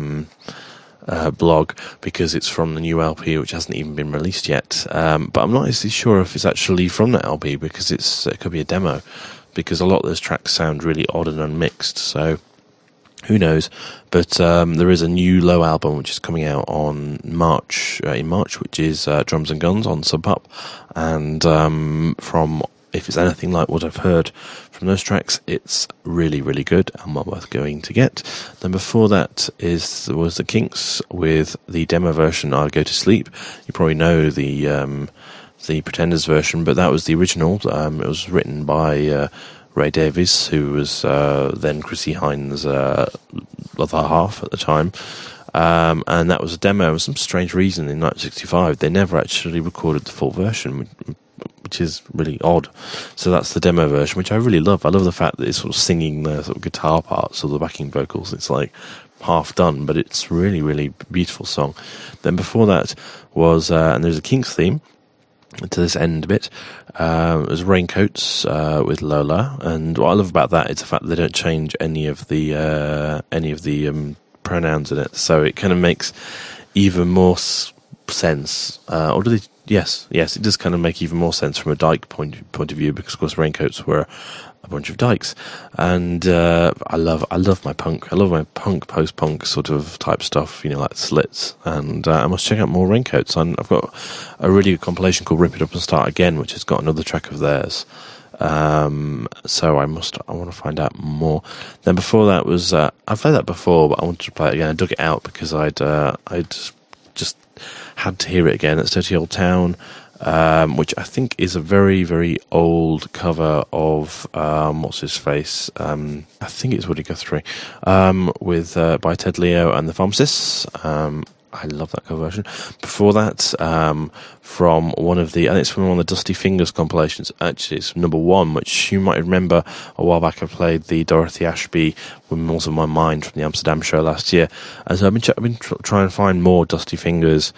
blog, because it's from the new LP, which hasn't even been released yet, but I'm not actually sure if it's actually from that LP, because it could be a demo, because a lot of those tracks sound really odd and unmixed, so who knows. But there is a new Low album which is coming out in March, which is Drums and Guns on Sub Pop, and from, if it's anything like what I've heard from those tracks, it's really good and well worth going to get. Then before that was the Kinks with the demo version, I'll Go to Sleep. You probably know the Pretenders version, but that was the original. It was written by Ray Davies, who was then Chrissie Hynde's other half at the time. And that was a demo. For some strange reason, in 1965, they never actually recorded the full version, which is really odd. So that's the demo version, which I really love. I love the fact that it's sort of singing the sort of guitar parts or the backing vocals. It's like half done, but it's really beautiful song. Then before that was, and there's a Kinks theme to this end bit. It was Raincoats with Lola, and what I love about that is the fact that they don't change any of the pronouns in it, so it kind of makes even more sense. Or do they? Yes, it does kind of make even more sense from a dyke point of view, because of course Raincoats were a bunch of dykes, and I love my punk. I love my punk, post-punk sort of type stuff, like Slits, and I must check out more Raincoats. And I've got a really good compilation called Rip It Up and Start Again, which has got another track of theirs. So I want to find out more. Then before that was I've played that before, but I wanted to play it again. I dug it out because I'd just had to hear it again. It's Dirty Old Town, which I think is a very old cover of what's his face? I think it's Woody Guthrie, with by Ted Leo and the Pharmacists. I love that cover version. Before that, from one of the Dusty Fingers compilations. Actually, it's number 1, which you might remember a while back. I played the Dorothy Ashby Windmills of My Mind from the Amsterdam show last year, and so I've been trying to find more Dusty Fingers,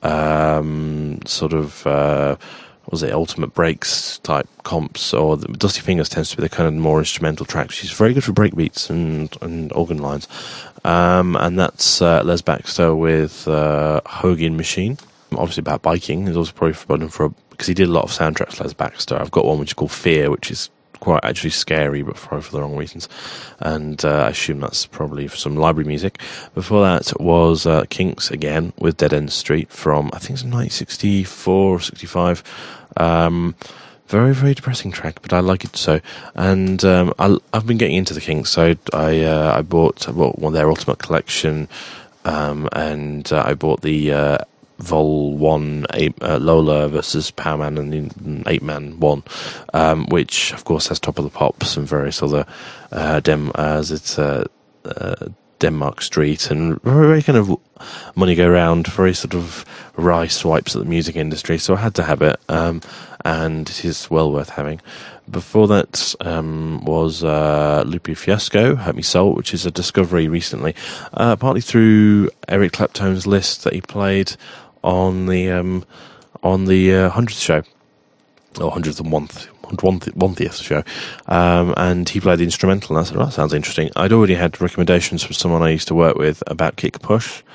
Ultimate Breaks type comps, or the Dusty Fingers tends to be the kind of more instrumental tracks. She's very good for breakbeats and organ lines. And that's Les Baxter with Hogan Machine, obviously about biking. He's also probably forgotten because he did a lot of soundtracks, Les Baxter. I've got one which is called Fear, which is quite actually scary, but probably for the wrong reasons, and I assume that's probably for some library music. Before that was Kinks again with Dead End Street from, I think it's 1964 or 65. Very depressing track, but I like it so. And I've been getting into the Kinks, so I bought one of their Ultimate Collection, and I bought the Vol 1 Lola versus Powerman and the 8-Man 1, which of course has Top of the Pops and various other Denmark Street, and very kind of money go round, very sort of wry swipes at the music industry, so I had to have it, and it is well worth having. Before that was Lupe Fiasco, Hurt Me Soul, which is a discovery recently, partly through Eric Clapton's list that he played on the 100th show, or 101th show, and he played the instrumental, and I said, that sounds interesting. I'd already had recommendations from someone I used to work with about Kick Push,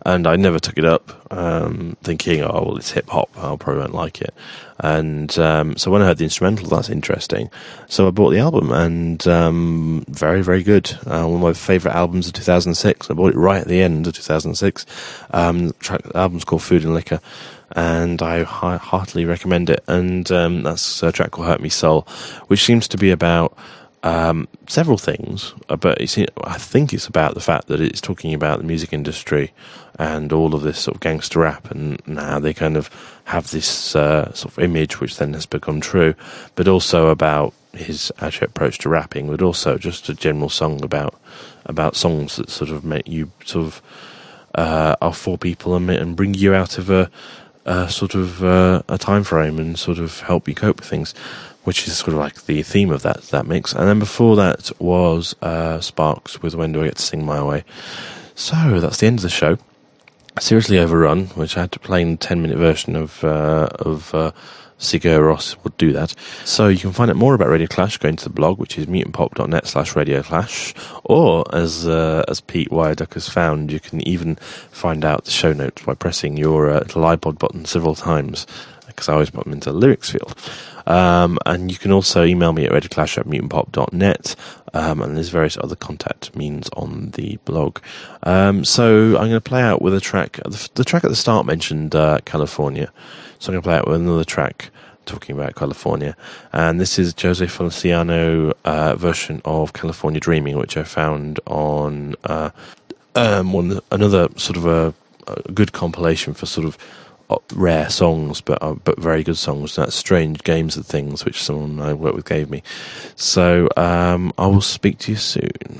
and I never took it up, thinking, oh, well, it's hip-hop, I probably won't like it. And so when I heard the instrumental, that's interesting. So I bought the album, and very, very good. One of my favourite albums of 2006. I bought it right at the end of 2006. The album's called Food and Liquor, and I heartily recommend it. And that's a track called Hurt Me Soul, which seems to be about several things, but I think it's about the fact that it's talking about the music industry and all of this sort of gangster rap, and now they kind of have this sort of image which then has become true, but also about his actual approach to rapping, but also just a general song about songs that sort of make you sort of are for people and bring you out of a sort of a time frame and sort of help you cope with things, which is sort of like the theme of that mix. And then before that was Sparks with When Do I Get to Sing My Way. So that's the end of the show. Seriously overrun, which I had to play in the 10-minute version of Sigur Rós would do that. So you can find out more about Radio Clash going to the blog, which is mutantpop.net/Radio Clash, or as Pete Wireduck has found, you can even find out the show notes by pressing your little iPod button several times, because I always put them into the lyrics field. And you can also email me at radioclash@mutantpop.net, and there's various other contact means on the blog. So I'm going to play out with a track. The track at the start mentioned California, so I'm going to play out with another track talking about California, and this is Jose Feliciano version of California Dreaming, which I found on another sort of a good compilation for sort of rare songs, but very good songs. That's Strange Games of Things, which someone I work with gave me. So I will speak to you soon.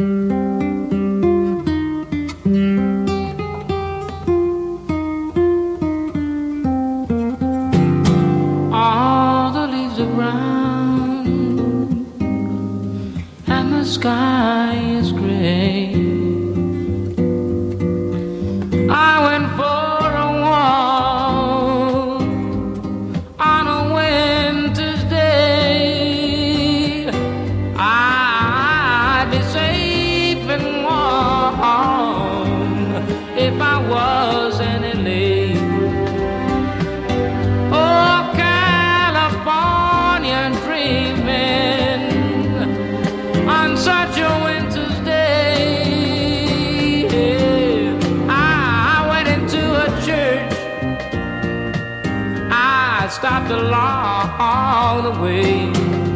All the leaves are brown and the sky is gray. I went for a walk on a winter's day. I'd be safe and warm if I was in LA. Oh, California dreaming on such a winter's day. Stopped along the way.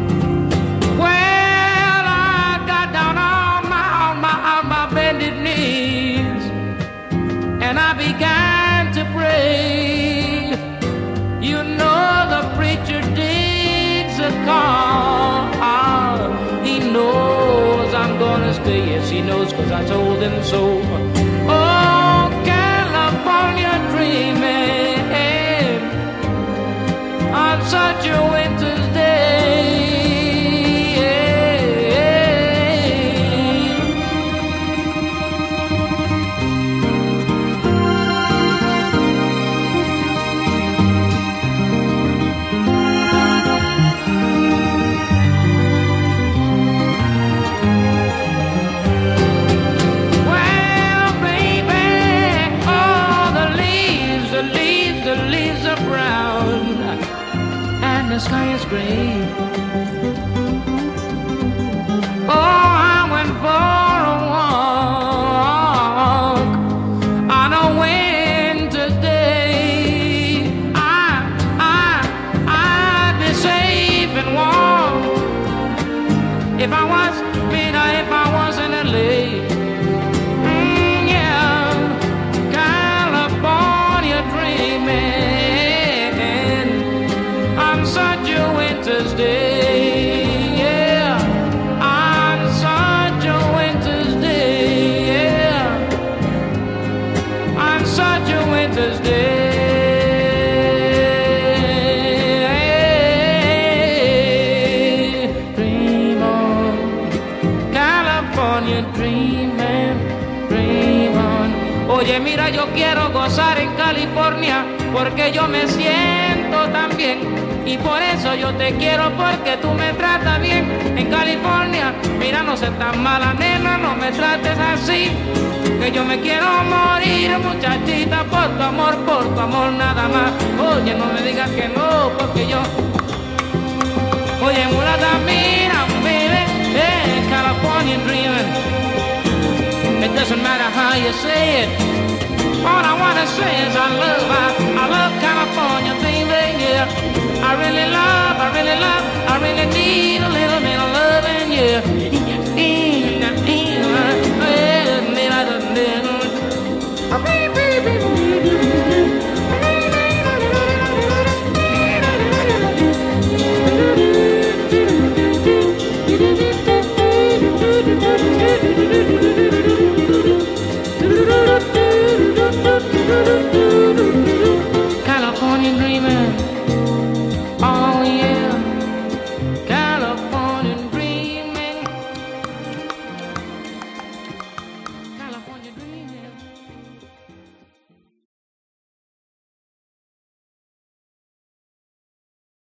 Well, I got down on my bended knees, and I began to pray. You know the preacher digs a call. He knows I'm gonna stay. Yes, he knows, 'cause I told him so. Oh, California dreaming on such a winter's day. Well, baby, all the leaves are brown, the sky is gray. Oh, I went for a walk on a winter's day. I'd be safe and warm if I was in LA. Yeah, California dreaming on such a winter's day, yeah, on such a winter's day, yeah, on such a winter's day. Dream on, California dreaming, dream on. Oye, mira, yo quiero gozar en California porque yo me siento tan bien. Y por eso yo te quiero, porque tú me tratas bien. En California, mira, no seas tan mala, nena, no me trates así, que yo me quiero morir, muchachita, por tu amor nada más. Oye, no me digas que no, porque yo... Oye, mulata, mira, baby, California dreaming. It doesn't matter how you say it. All I wanna say is I love California, baby, yeah. I really need a little bit of loving, yeah.